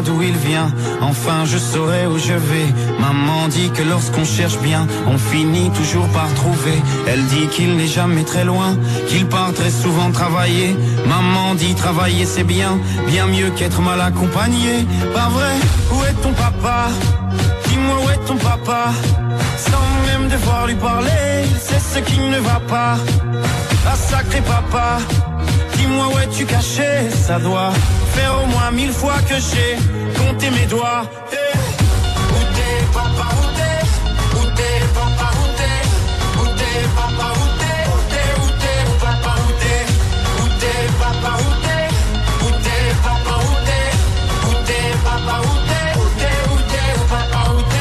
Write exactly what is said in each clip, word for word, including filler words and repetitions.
d'où il vient. Enfin je saurai où je vais. Maman dit que lorsqu'on cherche bien, on finit toujours par trouver. Elle dit qu'il n'est jamais très loin, qu'il part très souvent travailler. Maman dit travailler c'est bien, bien mieux qu'être mal accompagné. Pas vrai? Où est ton papa? Dis-moi où est ton papa? Sans même devoir lui parler, il sait ce qui ne va pas. Ah sacré papa, dis-moi où es-tu caché? Ça doit faire au moins mille fois que j'ai compté mes doigts. Hey. Où t'es papa, où t'es? Où t'es papa, où t'es? Où t'es papa, où t'es? Où t'es, où t'es, où papa, où t'es? Où t'es papa, où t'es? Où t'es papa, où t'es? Où t'es papa, où t'es? Où t'es, où t'es, où papa, où t'es?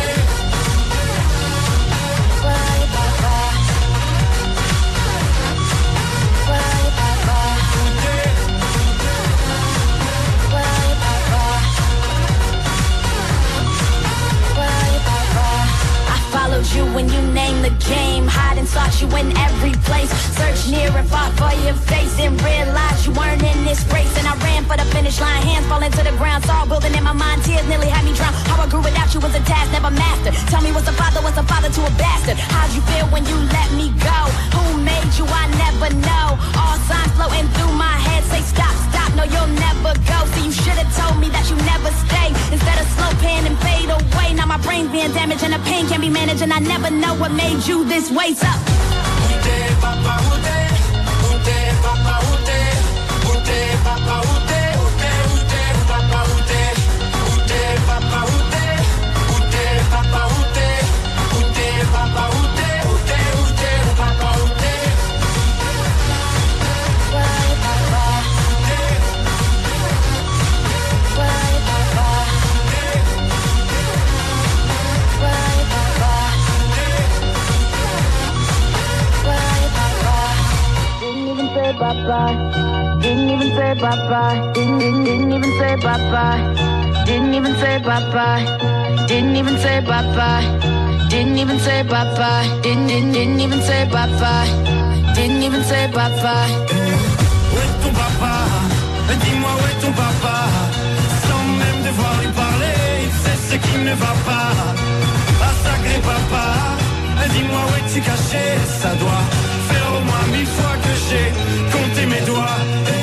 You when you name the game, hide and sought you in every place. Search near and far for your face and realize you weren't in this race. And I ran for the finish line, hands falling to the ground, saw building in my mind, tears nearly had me drown. How I grew without you was a task never mastered. Tell me what's a father, what's a father to a bastard? How'd you feel when you let me go? Who made you? I never know. All signs floating through my head say stop, stop, no you'll never go. So you should've told me that you never stay instead of slow pan and fade away. Now my brain's being damaged and the pain can't be managed and I never know what made you this way. So où t'es papa, où t'es? Où t'es papa, où t'es? Où t'es papa, où t'es? Où t'es, où t'es, où papa, où t'es? Où t'es papa, où t'es? Où t'es papa, où t'es? Où t'es papa, où t'es? Où t'es, où t'es, où papa, où t'es? Bye-bye. Didn't even say bye-bye. Didn't, didn't, didn't even say bye-bye. Didn't even say bye-bye. Didn't even say bye-bye. Didn't even say bye-bye. Didn't, didn't, didn't even say bye-bye. Didn't even say bye-bye. Où est ton papa? Dis-moi où est ton papa? Sans même devoir lui parler, il sait ce qui ne va pas. Ah sacré papa, dis-moi où es-tu caché? Ça doit faire au moins mille fois que j'ai compté mes doigts.